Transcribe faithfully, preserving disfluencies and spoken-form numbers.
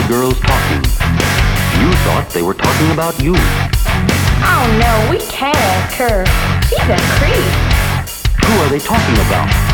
the girls talking? You thought they were talking about you. Oh no, we can't ask her. She's a creep. Who are they talking about?